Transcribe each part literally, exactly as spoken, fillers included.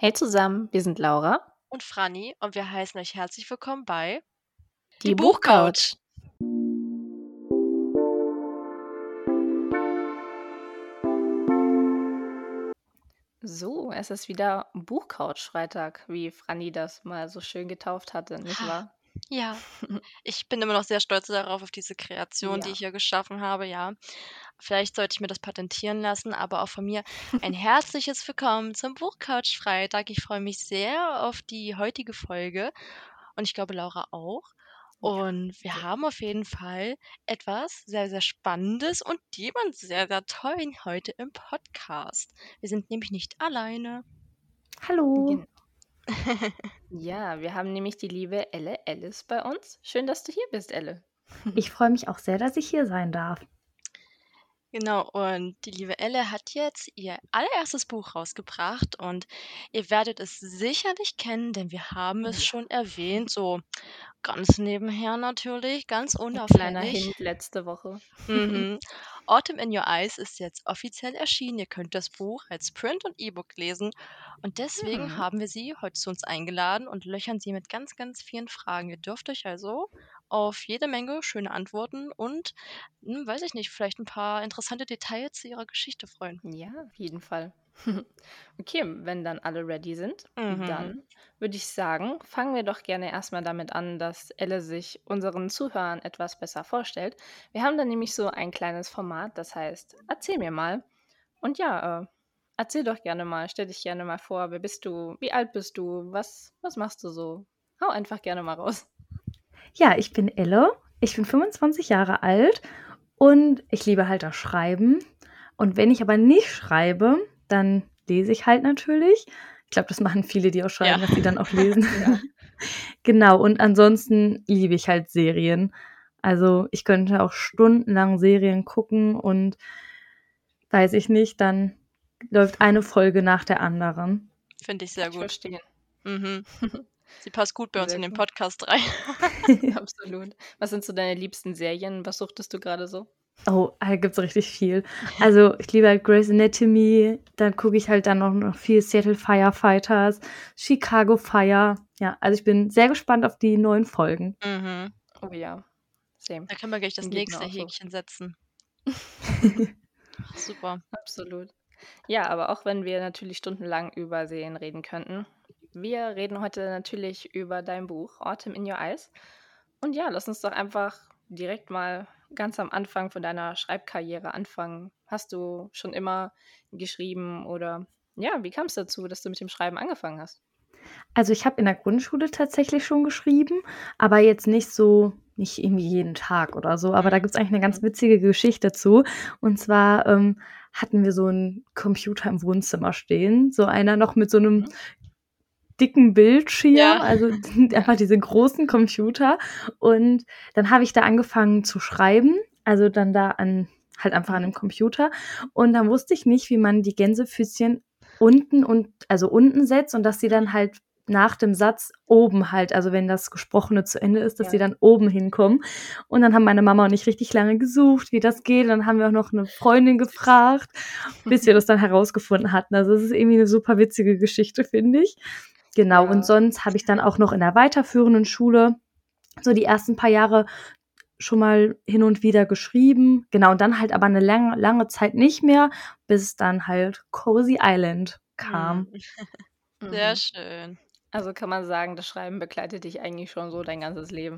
Hey zusammen, wir sind Laura, Und Franny und wir heißen euch herzlich willkommen bei Die die Buchcouch. Buchcouch. So, es ist wieder Buchcouch-Freitag, wie Franny das mal so schön getauft hatte, nicht wahr? Ja, ich bin immer noch sehr stolz darauf, auf diese Kreation, die ich Ja. hier geschaffen habe, ja. Vielleicht sollte ich mir das patentieren lassen, aber auch von mir ein herzliches Willkommen zum Buchcouch Freitag. Ich freue mich sehr auf die heutige Folge und ich glaube, Laura auch. Ja, Und wir sehr. haben auf jeden Fall etwas sehr, sehr Spannendes und jemand sehr, sehr tollen heute im Podcast. Wir sind nämlich nicht alleine. Hallo. Gen ja, wir haben nämlich die liebe Elle Alice bei uns. Schön, dass du hier bist, Elle. Ich freue mich auch sehr, dass ich hier sein darf. Genau, und die liebe Elle hat jetzt ihr allererstes Buch rausgebracht und ihr werdet es sicherlich kennen, denn wir haben Oh es ja, schon erwähnt, so ganz nebenher natürlich, ganz ein kleiner unauffällig. Hint letzte Woche. Mhm. Autumn in Your Eyes ist jetzt offiziell erschienen. Ihr könnt das Buch als Print und E-Book lesen. Und deswegen Mhm. haben wir sie heute zu uns eingeladen und löchern sie mit ganz, ganz vielen Fragen. Ihr dürft euch also auf jede Menge schöne Antworten und, hm, weiß ich nicht, vielleicht ein paar interessante Details zu ihrer Geschichte freuen. Ja, auf jeden Fall. Okay, wenn dann alle ready sind, Mhm. dann würde ich sagen, fangen wir doch gerne erstmal damit an, dass Elle sich unseren Zuhörern etwas besser vorstellt. Wir haben dann nämlich so ein kleines Format, das heißt, erzähl mir mal. Und ja, äh, erzähl doch gerne mal, stell dich gerne mal vor, wer bist du, wie alt bist du, was, was machst du so? Hau einfach gerne mal raus. Ja, ich bin Elle. Ich bin fünfundzwanzig Jahre alt und ich liebe halt das Schreiben. Und wenn ich aber nicht schreibe, dann lese ich halt natürlich. Ich glaube, das machen viele, die auch Ja. schreiben, dass sie dann auch lesen. Ja. Genau, und ansonsten liebe ich halt Serien. Also ich könnte auch stundenlang Serien gucken und weiß ich nicht, dann läuft eine Folge nach der anderen. Finde ich Kann sehr ich gut. verstehen. Mhm. Sie passt gut bei uns Sehr in den gut. Podcast rein. Absolut. Was sind so deine liebsten Serien? Was suchtest du gerade so? Oh, da gibt's richtig viel. Also, ich liebe halt Grey's Anatomy, dann gucke ich halt dann noch noch viel Seattle Firefighters, Chicago Fire. Ja, also ich bin sehr gespannt auf die neuen Folgen. Mhm. Oh ja, same. Da können wir gleich das Geht mir nächste auch so. Häkchen setzen. Ach, super. Absolut. Ja, aber auch wenn wir natürlich stundenlang über Serien reden könnten, wir reden heute natürlich über dein Buch Autumn in Your Eyes. Und ja, lass uns doch einfach direkt mal ganz am Anfang von deiner Schreibkarriere anfangen. Hast du schon immer geschrieben oder ja, wie kam es dazu, dass du mit dem Schreiben angefangen hast? Also, ich habe in der Grundschule tatsächlich schon geschrieben, aber jetzt nicht so nicht irgendwie jeden Tag oder so. Aber da gibt's eigentlich 'ne ganz Mhm. witzige Geschichte zu. Und zwar, ähm, hatten wir so 'n Computer im Wohnzimmer stehen, so einer noch mit so 'nem Mhm. dicken Bildschirm, Ja. also Ja. einfach diese großen Computer. Und dann habe ich da angefangen zu schreiben, also dann da an halt einfach an Mhm. dem Computer. Und dann wusste ich nicht, wie man die Gänsefüßchen unten und also unten setzt und dass sie dann halt nach dem Satz oben halt, also wenn das Gesprochene zu Ende ist, dass Ja. sie dann oben hinkommen. Und dann haben meine Mama und ich richtig lange gesucht, wie das geht. Und dann haben wir auch noch eine Freundin gefragt, bis wir das dann herausgefunden hatten. Also es ist irgendwie eine super witzige Geschichte, finde ich. Genau, und Ja. sonst habe ich dann auch noch in der weiterführenden Schule so die ersten paar Jahre schon mal hin und wieder geschrieben. Genau, und dann halt aber eine lange, lange Zeit nicht mehr, bis dann halt Cozy Island Mhm. kam. Sehr Mhm. schön. Also kann man sagen, das Schreiben begleitet dich eigentlich schon so dein ganzes Leben.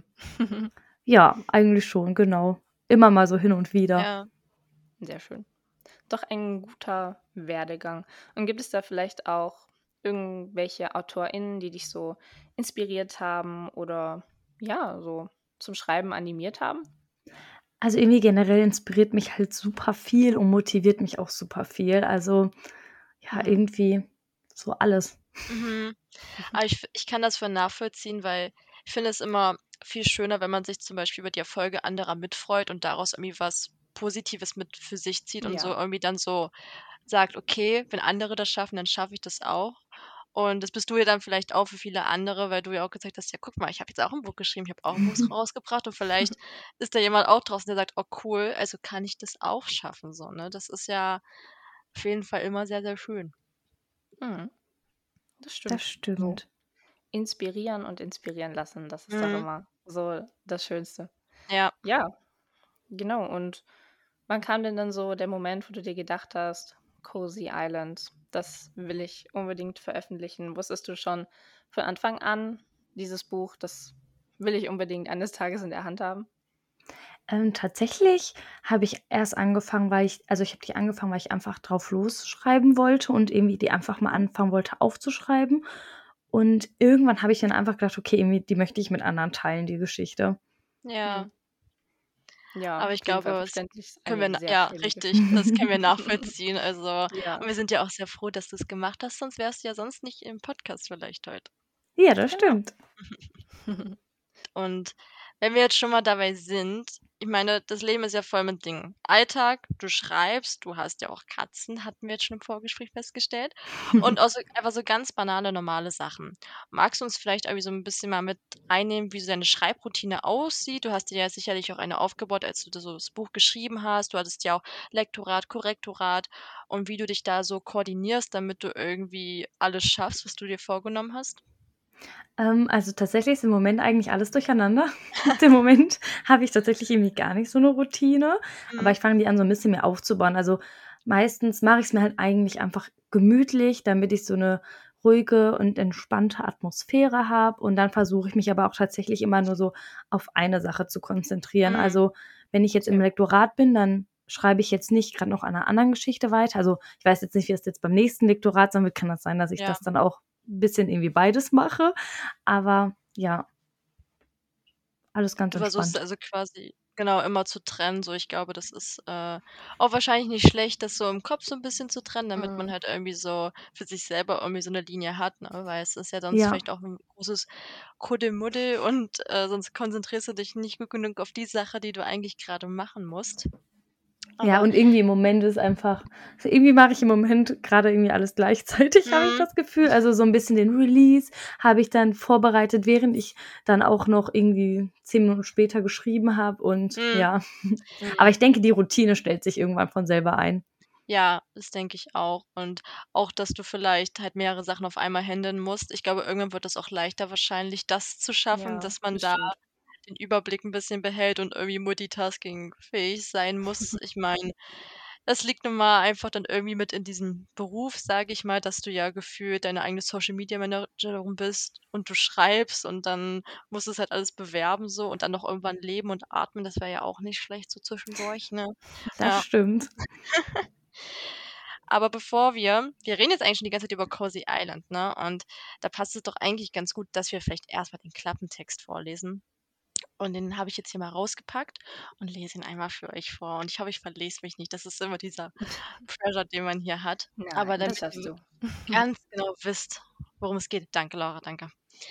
Ja, eigentlich schon, genau. Immer mal so hin und wieder. Ja. Sehr schön. Doch ein guter Werdegang. Und gibt es da vielleicht auch irgendwelche AutorInnen, die dich so inspiriert haben oder ja, so zum Schreiben animiert haben? Also irgendwie generell inspiriert mich halt super viel und motiviert mich auch super viel. Also ja, Mhm. irgendwie so alles. Mhm. Aber ich f ich kann das voll nachvollziehen, weil ich finde es immer viel schöner, wenn man sich zum Beispiel über die Erfolge anderer mitfreut und daraus irgendwie was Positives mit für sich zieht und so Ja. irgendwie dann so sagt: „Okay, wenn andere das schaffen, dann schaffe ich das auch.“ Und das bist du ja dann vielleicht auch für viele andere, weil du ja auch gesagt hast: „Ja, guck mal, ich habe jetzt auch 'n Buch geschrieben, ich habe auch 'n Buch rausgebracht“ und vielleicht ist da jemand auch draußen, der sagt: „Oh cool, also kann ich das auch schaffen“, so, ne? Das ist ja auf jeden Fall immer sehr, sehr schön. Mhm. Das Das stimmt. So stimmt. inspirieren und inspirieren lassen, das ist doch Mhm. immer so das Schönste. Ja. Ja, genau. Und wann kam denn dann so der Moment, wo du dir gedacht hast: „Cozy Island, das will ich unbedingt veröffentlichen?“ Wusstest du schon von Anfang an, dieses Buch, das will ich unbedingt eines Tages in der Hand haben? Ähm, tatsächlich habe ich erst angefangen, weil ich also, ich habe die angefangen, weil ich einfach drauf losschreiben wollte und irgendwie die einfach mal Mhm. anfangen wollte aufzuschreiben. Und irgendwann habe ich dann einfach gedacht: „Okay, irgendwie die möchte ich mit anderen teilen, die Geschichte.“ Ja. Mhm. Ja, Aber ich auf jeden Fall glaube, das verständlich. Ist können wir eine na sehr ja, schöne richtig, Geschichte. das können wir nachvollziehen. Also Ja, und wir sind ja auch sehr froh, dass du's gemacht hast, sonst wärst du ja sonst nicht im Podcast vielleicht heute. Ja, das genau. stimmt. Und wenn wir jetzt schon mal dabei sind, ich meine, das Leben ist ja voll mit Dingen. Alltag, du schreibst, du hast ja auch Katzen, hatten wir jetzt schon im Vorgespräch festgestellt. Und auch so einfach so ganz banale, normale Sachen. Magst du uns vielleicht irgendwie so ein bisschen mal mit reinnehmen, wie so deine Schreibroutine aussieht? Du hast dir ja sicherlich auch eine aufgebaut, als du das so das Buch geschrieben hast. Du hattest ja auch Lektorat, Korrektorat und wie du dich da so koordinierst, damit du irgendwie alles schaffst, was du dir vorgenommen hast? Ähm, also, tatsächlich ist im Moment eigentlich alles durcheinander. Im Moment habe ich tatsächlich irgendwie gar nicht so 'ne Routine, aber Mhm. ich fange die an, so 'n bisschen mehr aufzubauen. Also, meistens mache ich's mir halt eigentlich einfach gemütlich, damit ich so 'ne ruhige und entspannte Atmosphäre habe und dann versuche ich mich aber auch tatsächlich immer nur so auf eine Sache zu konzentrieren. Mhm. Also, wenn ich jetzt im Sehr gut. Lektorat bin, dann schreibe ich jetzt nicht grad noch an 'ner anderen Geschichte weiter. Also, ich weiß jetzt nicht, wie es jetzt beim nächsten Lektorat sein wird. Kann das sein, dass ich Ja. das dann auch 'n bisschen irgendwie beides mache, aber ja. Alles ganz Du versuchst entspannt. also quasi genau, immer zu trennen, so. Ich glaube, das ist, äh, auch wahrscheinlich nicht schlecht, das so im Kopf so 'n bisschen zu trennen, damit man Mhm. halt irgendwie so für sich selber irgendwie so 'ne Linie hat, ne? Weil es ist ja sonst Ja. vielleicht auch 'n großes Kuddelmuddel und, äh, sonst konzentrierst du dich nicht gut genug auf die Sache, die du eigentlich grade machen musst. Ja, Aber und irgendwie im Moment ist einfach so irgendwie mache ich im Moment grade irgendwie alles gleichzeitig, habe ich Mhm. das Gefühl. Also, so 'n bisschen den Release habe ich dann vorbereitet, während ich dann auch noch irgendwie zehn Minuten später geschrieben habe und Mhm. ja. Aber Mhm. ich denke, die Routine stellt sich irgendwann von selber ein. Ja, das denke ich auch. Und auch, dass du vielleicht halt mehrere Sachen auf einmal händeln musst. Ich glaube, irgendwann wird es auch leichter wahrscheinlich, das zu schaffen, Ja, dass man da bestimmt. den Überblick 'n bisschen behält und irgendwie multitaskingfähig sein muss. Ich meine, das liegt nun mal einfach dann irgendwie mit in diesem Beruf, sage ich mal, dass du ja gefühlt deine eigene Social-Media-Managerin bist und du schreibst und dann musst du's halt alles bewerben so und dann noch irgendwann leben und atmen. Das wäre ja auch nicht schlecht so zwischendurch, ne? Das Ja. stimmt. Aber bevor wir wir reden jetzt eigentlich schon die ganze Zeit über Cozy Island, ne? Und da passt es doch eigentlich ganz gut, dass wir vielleicht erst mal den Klappentext vorlesen. Und den habe ich jetzt hier mal rausgepackt und lese ihn einmal für euch vor. Und ich hoffe, ich verlese mich nicht. Das ist immer dieser Pressure, den man hier hat. Aber Nein, das damit schaffst ihr du. ganz genau wisst, worum es geht. Danke, Laura, danke.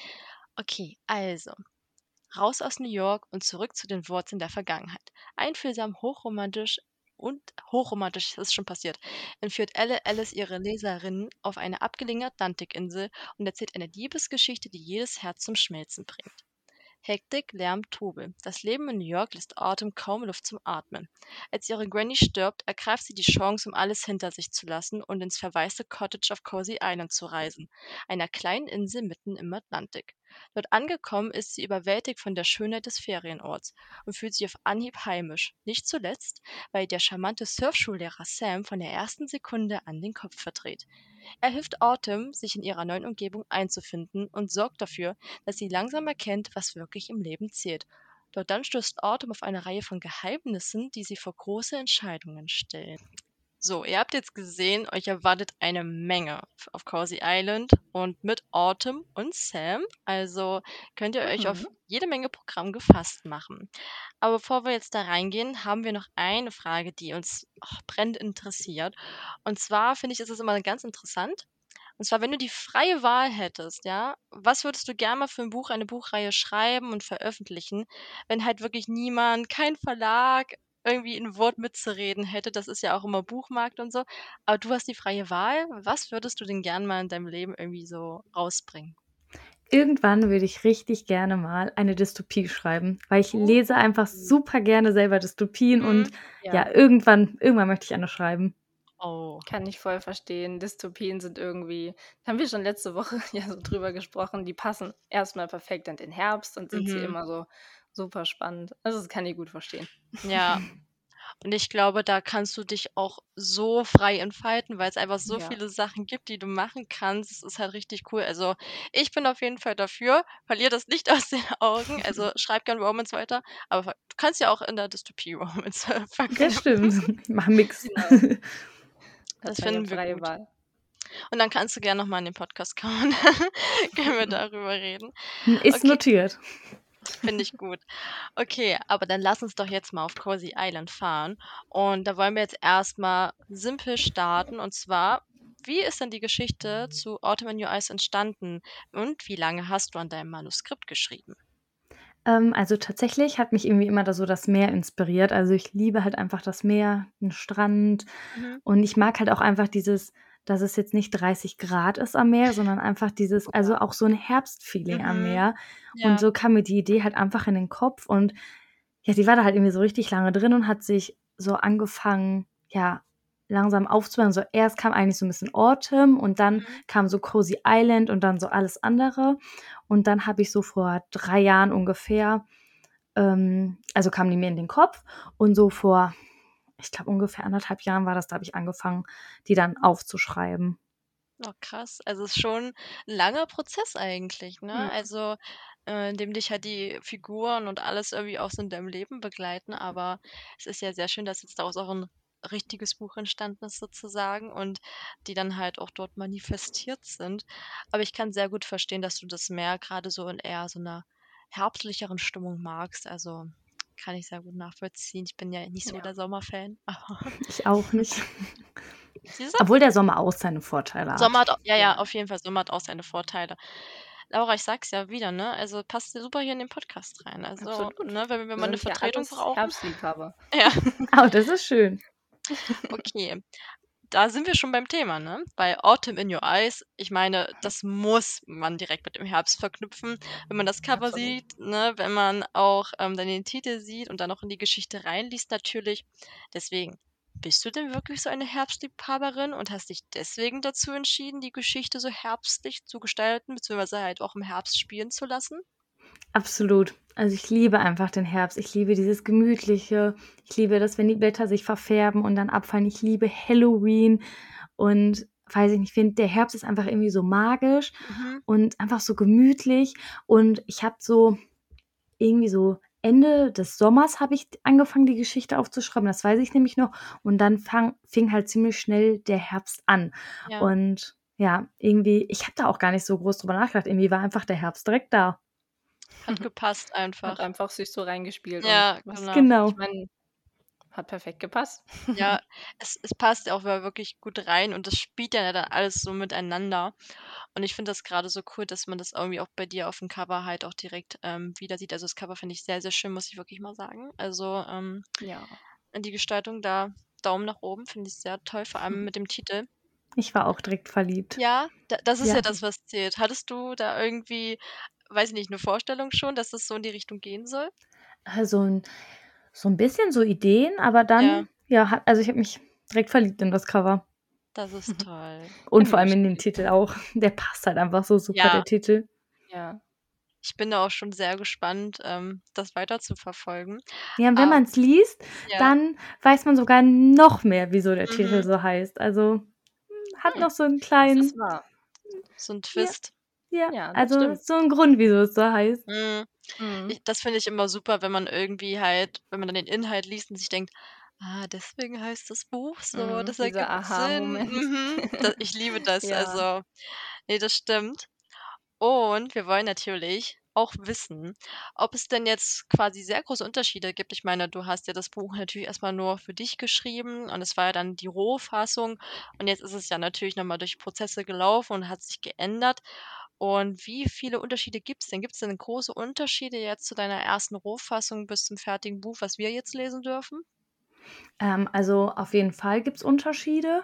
Okay, also. Raus aus New York und zurück zu den Wurzeln der Vergangenheit. Einfühlsam, hochromantisch und hochromantisch, das ist schon passiert, entführt Elle Alice ihre Leserinnen auf eine abgelegene Atlantikinsel und erzählt eine Liebesgeschichte, die jedes Herz zum Schmelzen bringt. Hektik, Lärm, Trubel. Das Leben in New York lässt Autumn kaum Luft zum Atmen. Als ihre Granny stirbt, ergreift sie die Chance, um alles hinter sich zu lassen und ins verwaiste Cottage auf Cozy Island zu reisen, einer kleinen Insel mitten im Atlantik. Dort angekommen ist sie überwältigt von der Schönheit des Ferienorts und fühlt sich auf Anhieb heimisch, nicht zuletzt, weil ihr der charmante Surfschullehrer Sam von der ersten Sekunde an den Kopf verdreht. Er hilft Autumn, sich in ihrer neuen Umgebung einzufinden und sorgt dafür, dass sie langsam erkennt, was wirklich im Leben zählt. Doch dann stößt Autumn auf eine Reihe von Geheimnissen, die sie vor große Entscheidungen stellen. So, ihr habt jetzt gesehen, euch erwartet eine Menge f- auf Cozy Island und mit Autumn und Sam. Also könnt ihr euch auf Mhm. jede Menge Programm gefasst machen. Aber bevor wir jetzt da reingehen, haben wir noch eine Frage, die uns ach, brennend interessiert. Und zwar finde ich, ist es immer ganz interessant. Und zwar, wenn du die freie Wahl hättest, ja, was würdest du gerne mal für ein Buch, eine Buchreihe schreiben und veröffentlichen, wenn halt wirklich niemand, kein Verlag irgendwie ein Wort mitzureden hätte? Das ist ja auch immer Buchmarkt und so. Aber du hast die freie Wahl. Was würdest du denn gern mal in deinem Leben irgendwie so rausbringen? Irgendwann würde ich richtig gerne mal eine Dystopie schreiben, weil ich Oh. lese einfach super gerne selber Dystopien Mhm. und Ja. ja, irgendwann irgendwann möchte ich eine schreiben. Oh. Kann ich voll verstehen. Dystopien sind irgendwie haben wir schon letzte Woche ja so drüber gesprochen, die passen erst mal perfekt in den Herbst und sind sie Mhm. immer so super spannend. Also, das kann ich gut verstehen. Ja. Und ich glaube, da kannst du dich auch so frei entfalten, weil's einfach so Ja. viele Sachen gibt, die du machen kannst. Es ist halt richtig cool. Also, ich bin auf jeden Fall dafür. Verlier das nicht aus den Augen. Also, schreib gern Romance weiter, aber du kannst ja auch in der Dystopie Romance äh, Das verknüpfen. stimmt. Ich mache 'n Mix. Genau. Das Hat man ja finden wir freie gut. Wahl. Und dann kannst du gern noch mal in den Podcast kommen. Können wir darüber reden. Ist Okay, notiert. finde ich gut. Okay, aber dann lass uns doch jetzt mal auf Cozy Island fahren. Und da wollen wir jetzt erst mal simpel starten. Und zwar, wie ist denn die Geschichte zu Autumn in Your Eyes entstanden? Und wie lange hast du an deinem Manuskript geschrieben? Ähm, also, tatsächlich hat mich irgendwie immer da so das Meer inspiriert. Also, ich liebe halt einfach das Meer, 'n Strand Mhm. und ich mag halt auch einfach dieses dass es jetzt nicht dreißig Grad ist am Meer, sondern einfach dieses also, Ja. auch so 'n Herbstfeeling am Mhm. Meer. Und Ja. so kam mir die Idee halt einfach in den Kopf und ja, die war da halt irgendwie so richtig lange drin und hat sich so angefangen, ja, langsam aufzubauen. So erst kam eigentlich so 'n bisschen Autumn und dann Mhm. kam so Cozy Island und dann so alles andere. Und dann habe ich so vor drei Jahren ungefähr ähm, also, kamen die mir in den Kopf und so vor, ich glaube, ungefähr anderthalb Jahren war das, da habe ich angefangen, die dann aufzuschreiben. Oh, krass. Also, ist schon 'n langer Prozess eigentlich, ne? Mhm. Also, äh, in dem dich halt die Figuren und alles irgendwie auch so in deinem Leben begleiten. Aber es ist ja sehr schön, dass jetzt daraus auch 'n richtiges Buch entstanden ist sozusagen und die dann halt auch dort manifestiert sind. Aber ich kann sehr gut verstehen, dass du das Meer grade so in eher so 'ner herbstlicheren Stimmung magst. Also, kann ich sehr gut nachvollziehen. Ich bin ja nicht so Ja. der Sommerfan, aber Ich auch nicht. Siehst du? Obwohl der Sommer auch seine Vorteile Sommer hat. hat au ja, ja, Ja. auf jeden Fall. Sommer hat auch seine Vorteile. Laura, ich sage es ja wieder, ne, also, passt ja super hier in den Podcast rein. Also, Absolut. ne, wenn wir Wir mal 'ne sind hier Vertretung alles brauchen Herbstliebhaber. ja. Oh, das ist schön. Okay, da sind wir schon beim Thema, ne? Bei Autumn in Your Eyes, ich meine, das muss man direkt mit dem Herbst verknüpfen. Wenn man das Cover Absolut. sieht, ne, wenn man auch, ähm, dann den Titel sieht und dann noch in die Geschichte reinliest natürlich. Deswegen, bist du denn wirklich so eine Herbstliebhaberin und hast dich deswegen dazu entschieden, die Geschichte so herbstlich zu gestalten, beziehungsweise halt auch im Herbst spielen zu lassen? Absolut. Also, ich liebe einfach den Herbst. Ich liebe dieses Gemütliche. Ich liebe das, wenn die Blätter sich verfärben und dann abfallen. Ich liebe Halloween und weiß ich nicht, ich finde, der Herbst ist einfach irgendwie so magisch Mhm. und einfach so gemütlich. Und ich habe so irgendwie so Ende des Sommers habe ich d angefangen, die Geschichte aufzuschreiben, das weiß ich nämlich noch. Und dann fang fing halt ziemlich schnell der Herbst an. Ja. Und ja, irgendwie ich habe da auch gar nicht so groß drüber nachgedacht. Irgendwie war einfach der Herbst direkt da. Hat gepasst Hat einfach. einfach sich so reingespielt und Ja, was genau. ich Genau. meine, hat perfekt gepasst. Ja, es es passt ja auch wir wirklich gut rein und das spielt ja dann alles so miteinander. Und ich finde das grade so cool, dass man das irgendwie auch bei dir auf'm Cover halt auch direkt, ähm, wieder sieht. Also, das Cover finde ich sehr, sehr schön, muss ich wirklich mal sagen. Also, ähm, Ja. die Gestaltung da Daumen nach oben, finde ich sehr toll, vor allem mit dem Titel. Ich war auch direkt verliebt. Ja, da das ist ja Ja. das, was zählt. Hattest du da irgendwie, weiß ich nicht, 'ne Vorstellung schon, dass das so in die Richtung gehen soll? Also 'n so 'n bisschen so Ideen, aber Ja. dann, ja, ha also, ich habe mich direkt verliebt in das Cover. Das ist toll. Und Kann ich vor allem in den bestätigen. Titel auch. Der passt halt einfach so super, Ja. der Titel. Ja. Ich bin da auch schon sehr gespannt, ähm, das weiterzuverfolgen. Ja, und wenn Ah man's liest, ja. dann weiß man sogar noch mehr, wieso der Titel Mhm. so heißt. Also, hm, hat Hm, noch so 'n das ist kleinen wahr. So 'n ja, Twist. ja, Ja, das also, stimmt. so 'n Grund, wieso es so heißt. Mhm. Mhm. Ich das finde ich immer super, wenn man irgendwie halt wenn man dann den Inhalt liest und sich denkt: „Ah, deswegen heißt das Buch so, Mhm, das dieser ergibt Sinn.“ Aha-Moment. Mhm. Da ich liebe das. Ja. Also, ne, das stimmt. Und wir wollen natürlich auch wissen, ob es denn jetzt quasi sehr große Unterschiede gibt. Ich meine, du hast ja das Buch natürlich erst mal nur für dich geschrieben und es war ja dann die Rohfassung. Und jetzt ist es ja natürlich noch mal durch Prozesse gelaufen und hat sich geändert. Und wie viele Unterschiede gibt's denn? Gibt's denn große Unterschiede jetzt zu deiner ersten Rohfassung bis zum fertigen Buch, was wir jetzt lesen dürfen? Ähm, also, auf jeden Fall gibt's Unterschiede.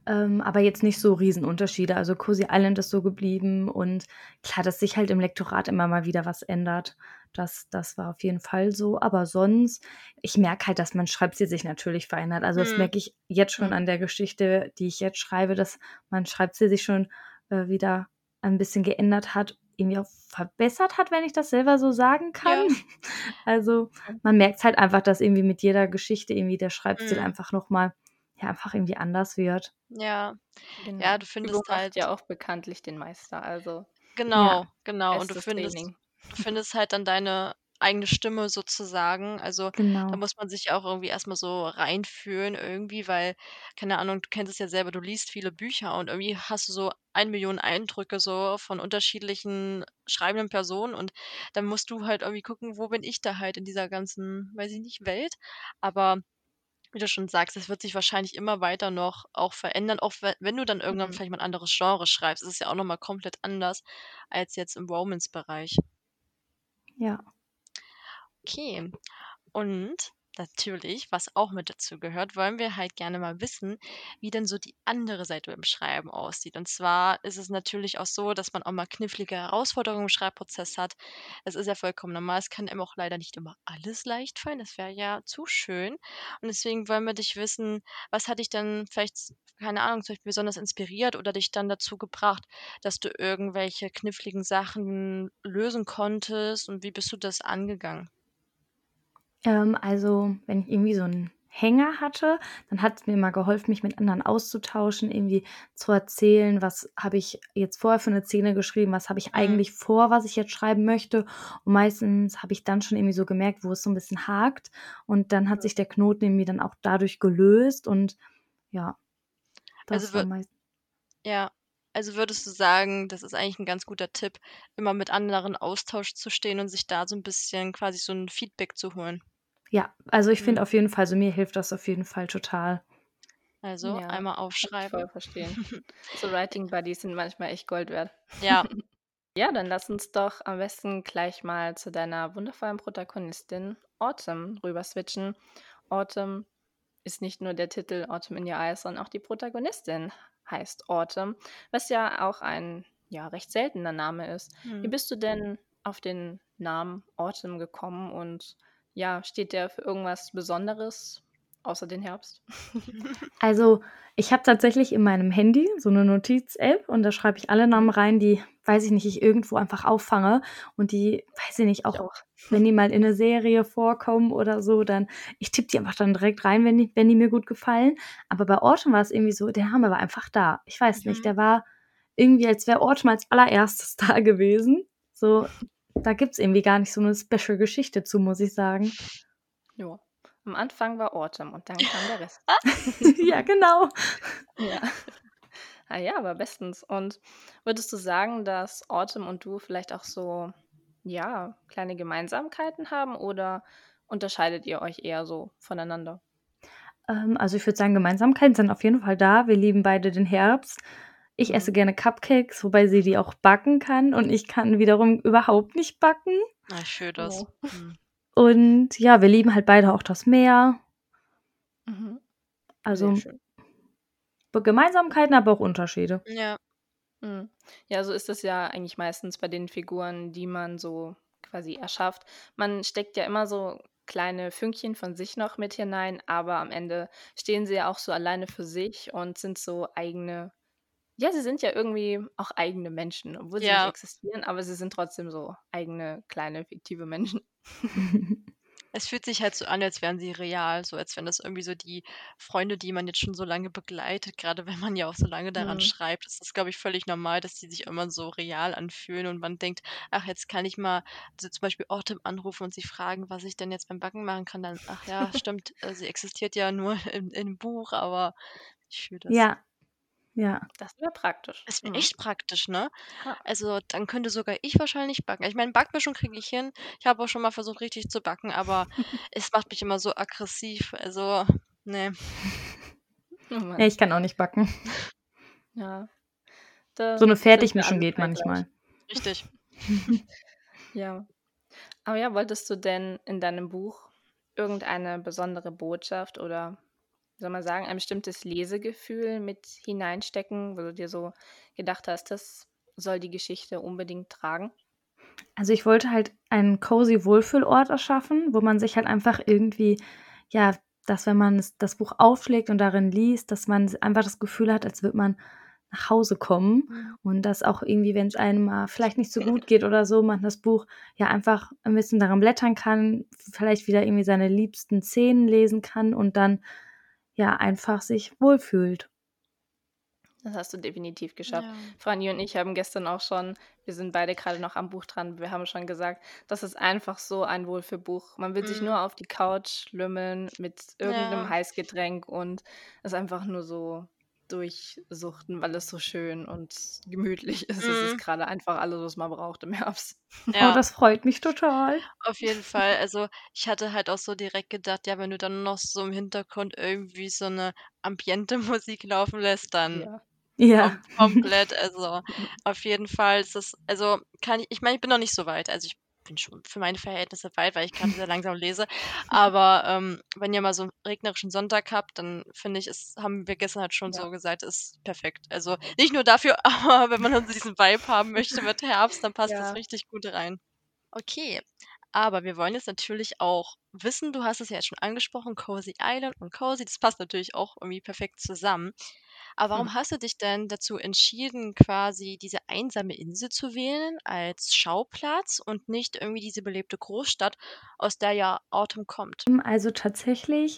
Ähm, aber jetzt nicht so Riesenunterschiede. Also Cozy Island ist so geblieben und klar, dass sich halt im Lektorat immer mal wieder was ändert. Das das war auf jeden Fall so. Aber sonst ich merke halt, dass mein Schreibstil sich natürlich verändert. Also, das Mhm. merke ich jetzt schon Mhm. an der Geschichte, die ich jetzt schreibe, dass mein Schreibstil sich schon, äh, wieder ein bisschen geändert hat, irgendwie auch verbessert hat, wenn ich das selber so sagen kann. Ja. Also, Mhm. man merkt's halt einfach, dass irgendwie mit jeder Geschichte irgendwie der Schreibstil Mhm. einfach noch mal ja, einfach irgendwie anders wird. Ja. Genau. Ja, du Übung findest macht halt ja auch bekanntlich den Meister, also Ja. Genau, genau. Und du bestes findest Training. du findest halt dann deine eigene Stimme sozusagen. Also, da Genau. muss man sich ja auch irgendwie erst mal so reinfühlen irgendwie, weil, keine Ahnung, du kennst es ja selber, du liest viele Bücher und irgendwie hast du so eine Million Eindrücke so von unterschiedlichen schreibenden Personen und dann musst du halt irgendwie gucken, wo bin ich da halt in dieser ganzen, weiß ich nicht, Welt. Aber wie du schon sagst, es wird sich wahrscheinlich immer weiter noch auch verändern, auch we wenn du dann irgendwann Mhm. vielleicht mal 'n anderes Genre schreibst, ist es ja auch noch mal komplett anders als jetzt im Romance-Bereich. Ja. Okay. Und natürlich, was auch mit dazu gehört, wollen wir halt gerne mal wissen, wie denn so die andere Seite beim Schreiben aussieht. Und zwar ist es natürlich auch so, dass man auch mal knifflige Herausforderungen im Schreibprozess hat. Das ist ja vollkommen normal. Es kann einem auch leider nicht immer alles leicht fallen. Das wäre ja zu schön. Und deswegen wollen wir dich wissen, was hat dich denn vielleicht, keine Ahnung, zum Beispiel besonders inspiriert oder dich dann dazu gebracht, dass du irgendwelche kniffligen Sachen lösen konntest und wie bist du das angegangen? Ähm, also, wenn ich irgendwie so 'n Hänger hatte, dann hat's mir immer geholfen, mich mit anderen auszutauschen, irgendwie zu erzählen, was habe ich jetzt vorher für 'ne Szene geschrieben, was habe ich Mhm. eigentlich vor, was ich jetzt schreiben möchte. Und meistens habe ich dann schon irgendwie so gemerkt, wo es so 'n bisschen hakt. Und dann hat Mhm. sich der Knoten irgendwie dann auch dadurch gelöst und ja, Also das war wür meist ja, also würdest du sagen, das ist eigentlich 'n ganz guter Tipp, immer mit anderen in Austausch zu stehen und sich da so 'n bisschen quasi so 'n Feedback zu holen? Ja, also ich finde Mhm. auf jeden Fall also mir hilft das auf jeden Fall total. Also, Ja, einmal kann ich aufschreiben. voll verstehen. So Writing Buddies sind manchmal echt Gold wert. Ja. Ja, dann lass uns doch am besten gleich mal zu deiner wundervollen Protagonistin Autumn rüber switchen. Autumn ist nicht nur der Titel „Autumn in Your Eyes“, sondern auch die Protagonistin heißt Autumn, was ja auch ein, ja, recht seltener Name ist. Wie Mhm. bist du denn auf den Namen Autumn gekommen und, ja, steht der für irgendwas Besonderes außer den Herbst? Also, ich habe tatsächlich in meinem Handy so 'ne Notiz-App und da schreibe ich alle Namen Mhm. rein, die, weiß ich nicht, ich irgendwo einfach auffange und die, weiß ich nicht, Ich auch auch. wenn die mal in 'ne Serie vorkommen oder so, dann ich tippe die einfach dann direkt rein, wenn die wenn die mir gut gefallen. Aber bei Autumn war es irgendwie so, der Name war einfach da. Ich weiß nicht, Mhm. der war irgendwie, als wäre Autumn als Allererstes da gewesen. So, da gibt's irgendwie gar nicht so 'ne Special-Geschichte zu, muss ich sagen. Ja. Am Anfang war Autumn und dann kam der Rest. Ja, genau. Ja. Ah ja, aber bestens. Und würdest du sagen, dass Autumn und du vielleicht auch so, ja, kleine Gemeinsamkeiten haben oder unterscheidet ihr euch eher so voneinander? Ähm, also, ich würde sagen, Gemeinsamkeiten sind auf jeden Fall da. Wir lieben beide den Herbst. Ich esse Mhm. gerne Cupcakes, wobei sie die auch backen kann und ich kann wiederum überhaupt nicht backen. Ah, ich fühle das. Oh. Mhm. Und ja, wir lieben halt beide auch das Meer. Mhm. Sehr Also schön. b Gemeinsamkeiten, aber auch Unterschiede. Ja. Mhm. Ja, so ist es ja eigentlich meistens bei den Figuren, die man so quasi erschafft. Man steckt ja immer so kleine Fünkchen von sich noch mit hinein, aber am Ende stehen sie ja auch so alleine für sich und sind so eigene ja, sie sind ja irgendwie auch eigene Menschen, obwohl sie nicht Ja. existieren, aber sie sind trotzdem so eigene, kleine, fiktive Menschen. Es fühlt sich halt so an, als wären sie real, so als wären das irgendwie so die Freunde, die man jetzt schon so lange begleitet. Grade wenn man ja auch so lange daran Mhm. schreibt, ist das, glaube ich, völlig normal, dass die sich immer so real anfühlen und man denkt: „Ach, jetzt kann ich mal so zum Beispiel Autumn anrufen und sie fragen, was ich denn jetzt beim Backen machen kann.“ Dann: „Ach ja, stimmt, äh, sie existiert ja nur im im Buch“, aber ich fühle das. Ja, ja. Das wäre praktisch. Das wäre Mhm. echt praktisch, ne? Ja. Also, dann könnte sogar ich wahrscheinlich backen. Ich meine, Backmischung kriege ich hin. Ich habe auch schon mal versucht, richtig zu backen, aber es macht mich immer so aggressiv. Also, ne. Oh Ja, Mann. ich kann auch nicht backen. Ja, So da 'ne sind wir Fertigmischung alle geht drei gleich. manchmal. Richtig. Ja. Aber ja, wolltest du denn in deinem Buch irgendeine besondere Botschaft oder wie soll man sagen, ein bestimmtes Lesegefühl mit hineinstecken, wo du dir so gedacht hast, das soll die Geschichte unbedingt tragen? Also, ich wollte halt einen cozy Wohlfühlort erschaffen, wo man sich halt einfach irgendwie ja, dass wenn man es das Buch aufschlägt und darin liest, dass man s einfach das Gefühl hat, als würde man nach Hause kommen Mhm. und dass auch irgendwie, wenn's einem mal vielleicht nicht so gut geht oder so, man das Buch ja einfach ein bisschen daran blättern kann, v vielleicht wieder irgendwie seine liebsten Szenen lesen kann und dann, ja, einfach sich wohlfühlt. Das hast du definitiv geschafft. Ja. Franny und ich haben gestern auch schon wir sind beide gerade noch am Buch dran. Wir haben schon gesagt, das ist einfach so ein Wohlfühlbuch. Man will sich Mhm. nur auf die Couch lümmeln mit irgendeinem Ja. Heißgetränk und es einfach nur so durchsuchten, weil es so schön und gemütlich ist. Es ist Mhm. gerade einfach alles, was man braucht im Herbst. Oh, Ja. das freut mich total. Auf jeden Fall. Also, ich hatte halt auch so direkt gedacht, ja, wenn du dann noch so im Hintergrund irgendwie so 'ne Ambiente-Musik laufen lässt, dann Ja. Ja. kom komplett. Also, auf jeden Fall ist das also, kann ich ich meine, ich bin noch nicht so weit. Also, ich bin schon für meine Verhältnisse weit, weil ich grade sehr langsam lese. Aber, ähm, wenn ihr mal so 'n regnerischen Sonntag habt, dann finde ich, ist haben wir gestern halt schon Ja. so gesagt, ist perfekt. Also, nicht nur dafür, aber wenn man dann so diesen Vibe haben möchte mit Herbst, dann passt das Ja. richtig gut rein. Okay, aber wir wollen jetzt natürlich auch wissen du hast es ja jetzt schon angesprochen, Cozy Island und cozy, das passt natürlich auch irgendwie perfekt zusammen. Aber warum hast du dich denn dazu entschieden, quasi diese einsame Insel zu wählen als Schauplatz und nicht irgendwie diese belebte Großstadt, aus der ja Autumn kommt? Hm, also, tatsächlich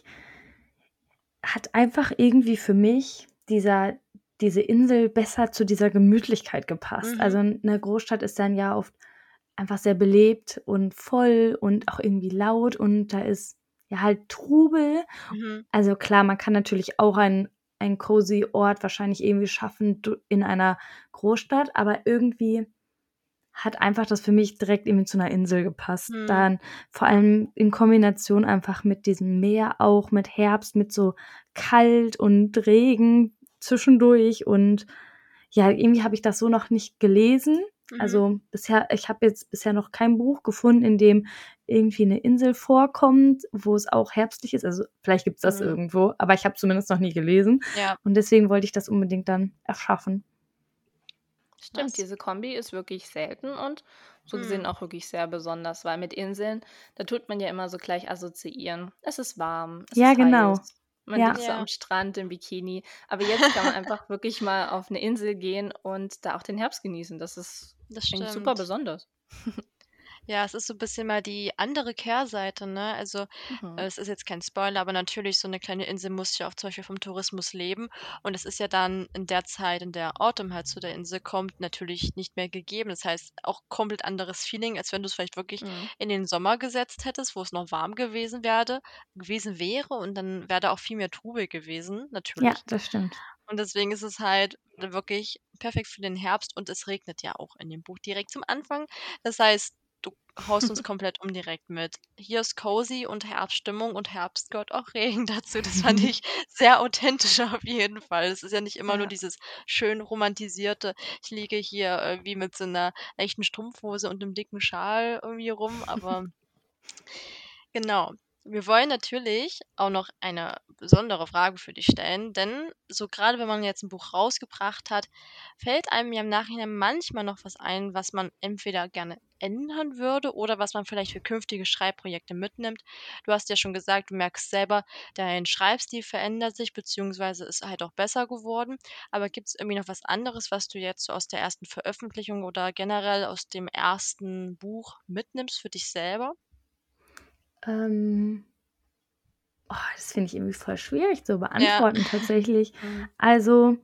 hat einfach irgendwie für mich dieser diese Insel besser zu dieser Gemütlichkeit gepasst. Mhm. Also, 'ne Großstadt ist dann ja oft einfach sehr belebt und voll und auch irgendwie laut und da ist, ja, halt Trubel. Mhm. Also, klar, man kann natürlich auch einen einen cozy Ort wahrscheinlich irgendwie schaffen du in einer Großstadt, aber irgendwie hat einfach das für mich direkt irgendwie zu 'ner Insel gepasst. Mhm. Dann vor allem in Kombination einfach mit diesem Meer auch, mit Herbst, mit so kalt und Regen zwischendurch und ja, irgendwie habe ich das so noch nicht gelesen. Mhm. Also, bisher ich habe jetzt bisher noch kein Buch gefunden, in dem irgendwie 'ne Insel vorkommt, wo es auch herbstlich ist. Also, vielleicht gibt's das Mhm. irgendwo, aber ich habe es zumindest noch nie gelesen Ja. und deswegen wollte ich das unbedingt dann erschaffen. Stimmt, Was? diese Kombi ist wirklich selten und so gesehen Mhm. auch wirklich sehr besonders, weil mit Inseln, da tut man ja immer so gleich assoziieren. Es ist warm, es Ja, ist genau. heiß, man Ja. liegt so am Ja. Strand im Bikini. Aber jetzt kann man einfach wirklich mal auf 'ne Insel gehen und da auch den Herbst genießen. Das ist Das klingt super stimmt. besonders. Ja, es ist so 'n bisschen mal die andere Kehrseite, ne? Also, Mhm. es ist jetzt kein Spoiler, aber natürlich so 'ne kleine Insel muss ja auch zum Beispiel vom Tourismus leben. Und es ist ja dann in der Zeit, in der Autumn halt zu der Insel kommt, natürlich nicht mehr gegeben. Das heißt, auch komplett anderes Feeling, als wenn du's vielleicht wirklich Mhm. in den Sommer gesetzt hättest, wo es noch warm gewesen werde gewesen wäre und dann wäre da auch viel mehr Trubel gewesen, Ja, natürlich. das stimmt. Und deswegen ist es halt wirklich perfekt für den Herbst und es regnet ja auch in dem Buch direkt zum Anfang. Das heißt, du haust uns komplett um direkt mit: „Hier ist cozy und Herbststimmung und Herbst gehört auch Regen dazu.“ Das fand ich sehr authentisch auf jeden Fall. Es ist ja nicht immer nur Ja. dieses schön romantisierte: „Ich liege hier, äh, wie mit so 'ner leichten Strumpfhose und 'nem dicken Schal irgendwie rum“, aber genau. Wir wollen natürlich auch noch eine besondere Frage für dich stellen, denn so grade wenn man jetzt 'n Buch rausgebracht hat, fällt einem ja im Nachhinein manchmal noch was ein, was man entweder gerne ändern würde oder was man vielleicht für künftige Schreibprojekte mitnimmt. Du hast ja schon gesagt, du merkst selber, dein Schreibstil verändert sich beziehungsweise ist halt auch besser geworden. Aber gibt's irgendwie noch was anderes, was du jetzt so aus der ersten Veröffentlichung oder generell aus dem ersten Buch mitnimmst für dich selber? Ähm. Oh, das finde ich irgendwie voll schwierig zu Ja. beantworten tatsächlich. Mhm. Also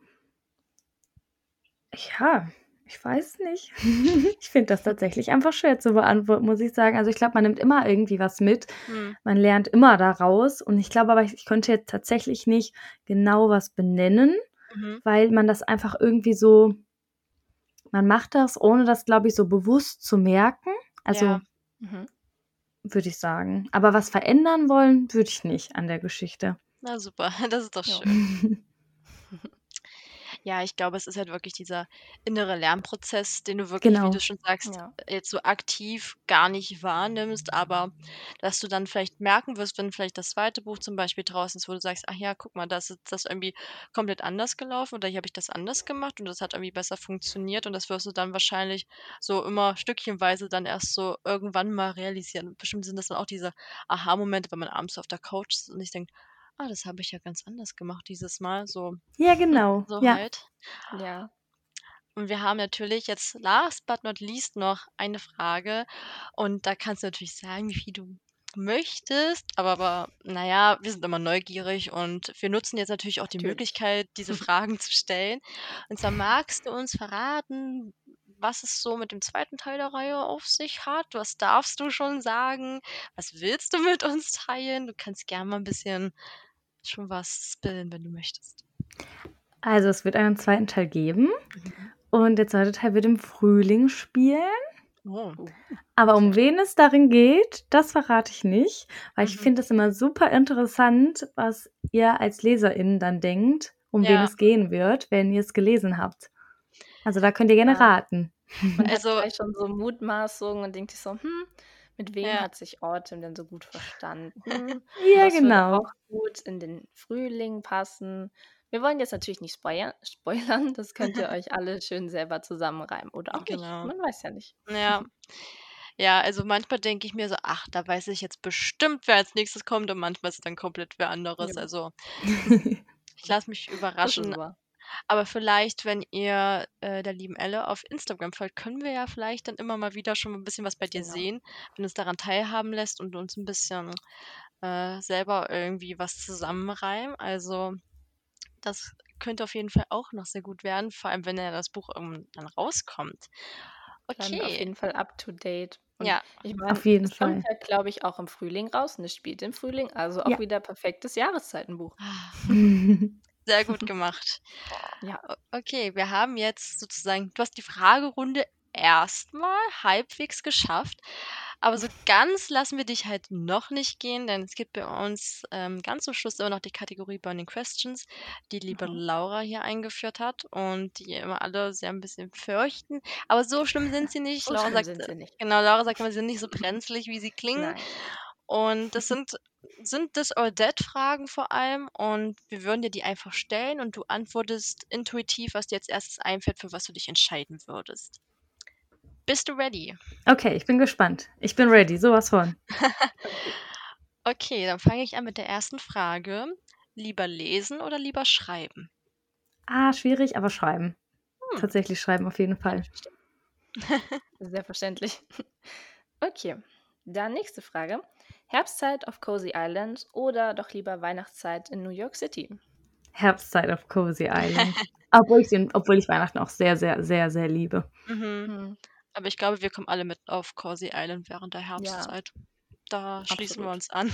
ja, ich weiß nicht. Ich finde das tatsächlich einfach schwer zu beantworten, muss ich sagen. Also, ich glaube, man nimmt immer irgendwie was mit. Mhm. Man lernt immer daraus und ich glaube aber, ich ich könnte jetzt tatsächlich nicht genau was benennen, Mhm. weil man das einfach irgendwie so man macht das, ohne das, glaube ich, so bewusst zu merken. Ja. Also Mhm. würde ich sagen. Aber was verändern wollen, würde ich nicht an der Geschichte. Na super, das ist doch Ja. schön. Ja, ich glaube, es ist halt wirklich dieser innere Lernprozess, den du wirklich, wie Genau. du schon sagst, Ja. jetzt so aktiv gar nicht wahrnimmst, aber dass du dann vielleicht merken wirst, wenn vielleicht das zweite Buch zum Beispiel draußen ist, wo du sagst: „Ach ja, guck mal, da ist jetzt das irgendwie komplett anders gelaufen oder hier habe ich das anders gemacht und das hat irgendwie besser funktioniert." Und das wirst du dann wahrscheinlich so immer stückchenweise dann erst so irgendwann mal realisieren. Bestimmt sind das dann auch diese Aha-Momente, wenn man abends so auf der Couch sitzt und sich denkt: „Ah, das habe ich ja ganz anders gemacht dieses Mal", so Ja, genau. so Ja. halt. Ja. Und wir haben natürlich jetzt last but not least noch eine Frage und da kannst du natürlich sagen, wie viel du möchtest, aber aber na ja, wir sind immer neugierig und wir nutzen jetzt natürlich auch die Natürlich. Möglichkeit, diese Fragen zu stellen. Und zwar magst du uns verraten, was es so mit dem zweiten Teil der Reihe auf sich hat? Was darfst du schon sagen? Was willst du mit uns teilen? Du kannst gerne mal ein bisschen schon was spillen, wenn du möchtest. Also, es wird einen zweiten Teil geben Mhm. und der zweite Teil wird im Frühling spielen. Oh. Uh, Aber sehr um wen es darin geht, das verrate ich nicht, weil ich Mhm. finde es immer super interessant, was ihr als LeserInnen dann denkt, um wen Ja. es gehen wird, wenn ihr es gelesen habt. Also, da könnt ihr gerne Ja. raten. Man hat Also gleich schon so Mutmaßungen und denkt sich so: „Hm, mit wem Ja. hat sich Autumn denn so gut verstanden? Ja, Was würde genau. auch gut in den Frühling passen?" Wir wollen jetzt natürlich nicht spoilern spoilern, das könnt ihr euch alle schön selber zusammenreimen oder auch nicht. Genau. Man weiß ja nicht. Ja. Ja, also manchmal denke ich mir so: „Ach, da weiß ich jetzt bestimmt, wer als Nächstes kommt", und manchmal ist es dann komplett wer anderes. Ja. Also ich lasse mich Das ist überraschen. wahr. Aber vielleicht, wenn ihr, äh, der lieben Elle auf Instagram folgt, können wir ja vielleicht dann immer mal wieder schon 'n bisschen was bei dir Genau. sehen, wenn du uns daran teilhaben lässt und uns 'n bisschen, äh, selber irgendwie was zusammenreimen. Also, das könnte auf jeden Fall auch noch sehr gut werden, vor allem, wenn ja das Buch irgendwann rauskommt. Bleiben wir auf Okay. jeden Fall up to date. Und Ja. ich Auf meine, jeden es kommt Fall. ja, glaube ich, auch im Frühling raus und es spielt im Frühling, also Ja. auch wieder perfektes Jahreszeitenbuch. Sehr gut gemacht. Ja. O okay, wir haben jetzt sozusagen du hast die Fragerunde erst mal halbwegs geschafft, aber so ganz lassen wir dich halt noch nicht gehen, denn es gibt bei uns, ähm, ganz zum Schluss immer noch die Kategorie Burning Questions, die liebe Mhm. Laura hier eingeführt hat und die immer alle sehr 'n bisschen fürchten. Aber so schlimm sind sie nicht. So Laura schlimm sagt sind äh, sie nicht. genau, Laura sagt immer, sie sind nicht so brenzlig, wie sie klingen. Nein. Und das sind sind This or That Fragen vor allem und wir würden dir die einfach stellen und du antwortest intuitiv, was dir als Erstes einfällt, für was du dich entscheiden würdest. Bist du ready? Okay, ich bin gespannt. Ich bin ready, so was von. Okay. Okay, dann fange ich an mit der ersten Frage. Lieber lesen oder lieber schreiben? Ah, schwierig, aber schreiben. Hm. Tatsächlich schreiben auf jeden Kann Fall. ich verstehen. Sehr verständlich. Okay, dann nächste Frage. Herbstzeit auf Cozy Island oder doch lieber Weihnachtszeit in New York City? Herbstzeit auf Cozy Island. Obwohl ich den obwohl ich Weihnachten auch sehr, sehr, sehr, sehr liebe. Mhm. Mhm. Aber ich glaube, wir kommen alle mit auf Cozy Island während der Ja, Herbstzeit. Da schließen wir absolut. uns an.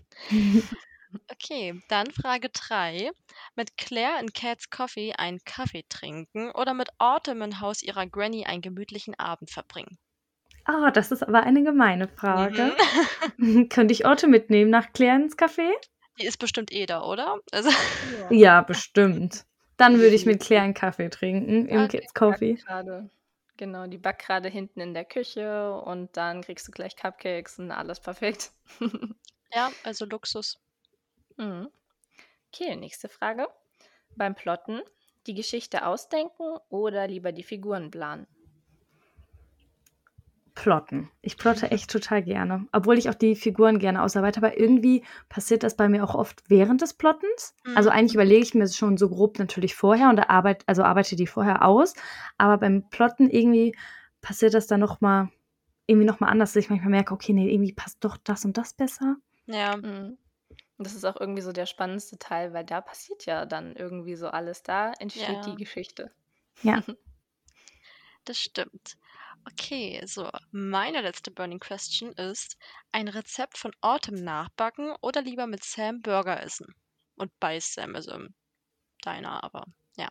Okay, dann Frage drei. Mit Claire in Cat's Coffee einen Kaffee trinken oder mit Autumn im Haus ihrer Granny einen gemütlichen Abend verbringen? Ah, das ist aber eine gemeine Frage. Mhm. Könnte ich Otto mitnehmen nach Claire ins Café? Die ist bestimmt eh da, oder? Also Ja, Ja, bestimmt. Dann würde ich mit Claire definitiv. einen Kaffee trinken Ja, im die Kids backt Coffee. grade genau, die backt grade hinten in der Küche und dann kriegst du gleich Cupcakes und alles perfekt. Ja, also Luxus. Mhm. Okay, nächste Frage. Beim Plotten die Geschichte ausdenken oder lieber die Figuren planen? Plotten. Ich plotte echt total gerne, obwohl ich auch die Figuren gerne ausarbeite, aber irgendwie passiert das bei mir auch oft während des Plottens. Also, Mhm. eigentlich überlege ich mir das schon so grob natürlich vorher und arbeit also, arbeite die vorher aus, aber beim Plotten irgendwie passiert das dann noch mal irgendwie noch mal anders, dass ich manchmal merke: „Okay, ne, irgendwie passt doch das und das besser." Ja. Mhm. Und das ist auch irgendwie so der spannendste Teil, weil da passiert ja dann irgendwie so alles. Da entsteht die Ja, Geschichte. Ja. das stimmt. Okay, so, meine letzte Burning Question ist: Ein Rezept von Autumn nachbacken oder lieber mit Sam Burger essen? Und bei Sam, also im Diner, aber ja.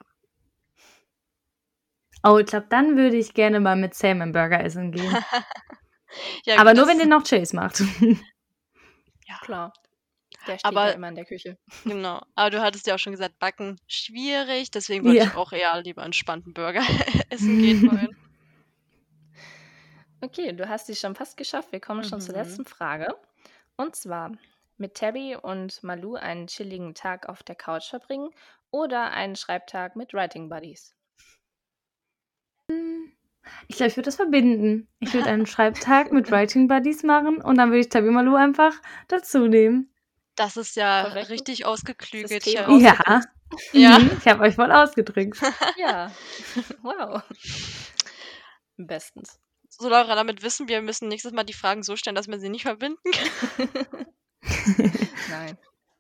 Oh, ich glaube, dann würde ich gerne mal mit Sam 'n Burger essen gehen. Ja Aber gut, nur, wenn das den noch Chase macht. ja, Klar. Der steht ja Aber immer in der Küche. genau, aber du hattest ja auch schon gesagt, Backen schwierig, deswegen würde ich Ja. auch eher lieber entspannten Burger essen gehen wollen. Okay, du hast die schon fast geschafft. Wir kommen schon zur Mhm. letzten Frage. Und zwar, mit Tabby und Malou einen chilligen Tag auf der Couch verbringen oder einen Schreibtag mit Writing Buddies? Ich glaube, ich würde das verbinden. Ich würde einen Schreibtag mit Writing Buddies machen und dann würde ich Tabi Malou einfach dazu nehmen. Das ist ja Korrekt. richtig ausgeklügelt. System Cheryl. Ja, ausgedrückt. Ja. mhm, ich habe euch voll ausgedrückt. Ja, wow. Bestens. So, Laura, damit wissen wir, wir müssen nächstes Mal die Fragen so stellen, dass wir sie nicht verbinden kann. Nein.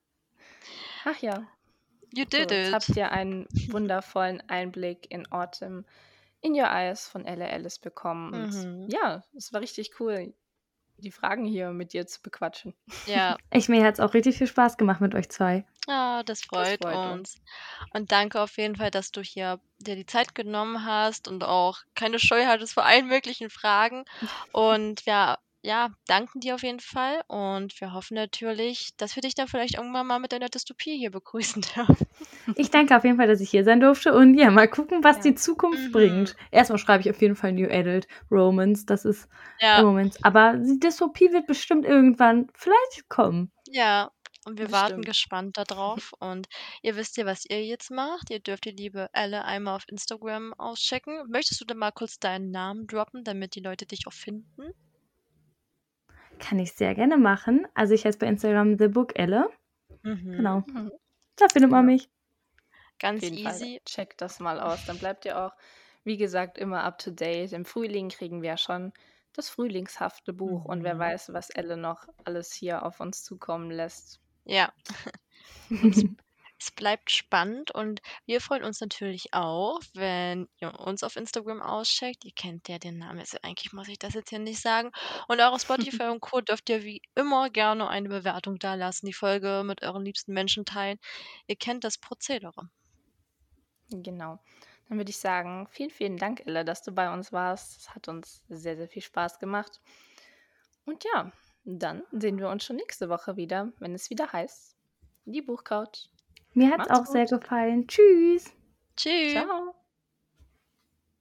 Ach ja. You So, did jetzt it. habt ihr einen wundervollen Einblick in Autumn in Your Eyes von Elle Alice bekommen. Und Mhm. ja, es war richtig cool, die Fragen hier mit dir zu bequatschen. Ja. Ich, mir hat es auch richtig viel Spaß gemacht mit euch zwei. Ah, das freut, freut uns. Und danke auf jeden Fall, dass du hier dir die Zeit genommen hast und auch keine Scheu hattest vor allen möglichen Fragen. Und ja, ja, danken dir auf jeden Fall. Und wir hoffen natürlich, dass wir dich dann vielleicht irgendwann mal mit deiner Dystopie hier begrüßen dürfen. Ich danke auf jeden Fall, dass ich hier sein durfte und ja, mal gucken, was Ja. die Zukunft Mhm. bringt. Erstmal schreibe ich auf jeden Fall New Adult Romance, das ist im Ja, Moment. Aber die Dystopie wird bestimmt irgendwann vielleicht kommen. ja. Und wir warten Bestimmt. gespannt darauf. Und ihr wisst ja, was ihr jetzt macht. Ihr dürft die liebe Elle einmal auf Instagram auschecken. Möchtest du denn mal kurz deinen Namen droppen, damit die Leute dich auch finden? Kann ich sehr gerne machen. Also ich heiße bei Instagram The Book Elle. Mhm. Genau. Mhm. Da findet man Genau. mich. Auf Ganz jeden easy. Fall, checkt das mal aus. Dann bleibt ihr auch, wie gesagt, immer up to date. Im Frühling kriegen wir ja schon das frühlingshafte Buch und wer Mhm. weiß, was Elle noch alles hier auf uns zukommen lässt. Ja. Und es, es bleibt spannend und wir freuen uns natürlich auch, wenn ihr uns auf Instagram auscheckt. Ihr kennt ja den Namen, also eigentlich muss ich das jetzt hier nicht sagen. Und auch auf Spotify und Co. dürft ihr wie immer gerne eine Bewertung da lassen, die Folge mit euren liebsten Menschen teilen. Ihr kennt das Prozedere. Genau. Dann würde ich sagen, vielen, vielen Dank, Elle, dass du bei uns warst. Es hat uns sehr, sehr viel Spaß gemacht. Und ja, dann sehen wir uns schon nächste Woche wieder, wenn es wieder heißt, die Buchcouch. Mir hat es Macht's auch sehr gut. gefallen. Tschüss. Tschüss. Ciao.